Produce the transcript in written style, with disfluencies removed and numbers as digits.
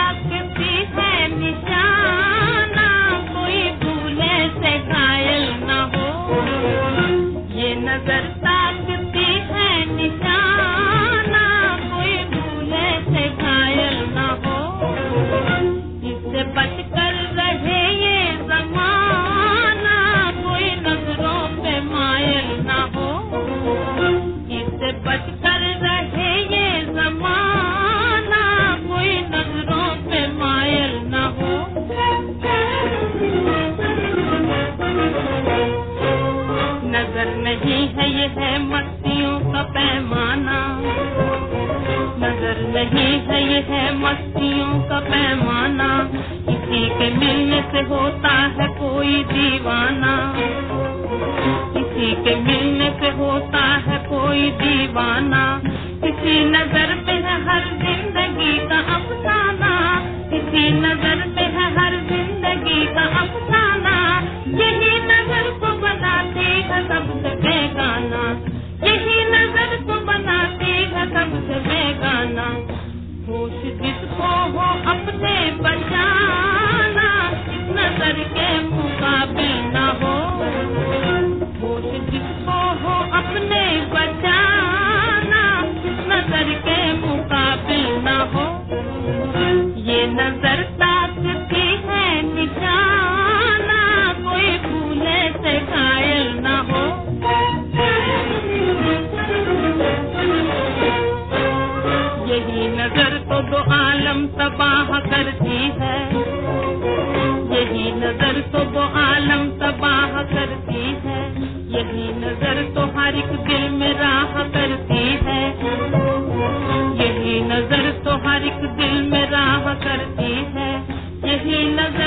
ताकती है निशाना, कोई भूले से घायल न हो। ये नजर ताकती है निशाना, कोई भूले से घायल न हो। इससे बचकर रहे ये ज़माना, कोई नजरों पे मायल न हो। इससे बचकर रहे ये ज़माना, कोई नजरों पे मायल न हो। नजर नहीं है ये है मस्तियों का पैमाना, नजर नहीं है ये है मस्तियों का पैमाना। किसी के मिलने से होता है कोई दीवाना, किसी के मिलने से होता है कोई दीवाना। किसी नजर पे है हर जिंदगी का अफसाना, किसी नजर पे है हर जिंदगी का अफसाना। यही नजर को बनाती है सबसे बेगाना, यही नजर को बनाती है सबसे बेगाना। होश जिसको हो अपने बचाना, इस नजर के मुकाबिल न हो। होश जिसको हो अपने बचाना, इस नजर के मुकाबिल न हो। ये नजर ताकती है निशाना, कोई भूले से घायल न हो। यही नजर तो दो आलम तबाह करती है, यही नजर तो दो आलम तबाह करती है। यही नजर तो हर एक दिल में राह करती है, यही नजर तो हर एक दिल में राह करती है। यही नजर